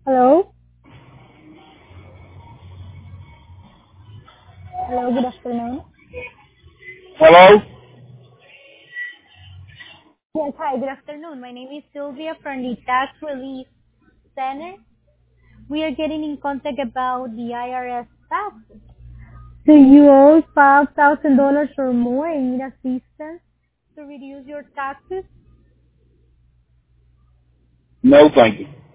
Hello. Hello, good afternoon. Hello? Yes, hi, good afternoon. My name is Sylvia from the Tax Relief Center. We are getting in contact about the IRS taxes. Do you owe $5,000 or more and need assistance to reduce your taxes? No, thank you.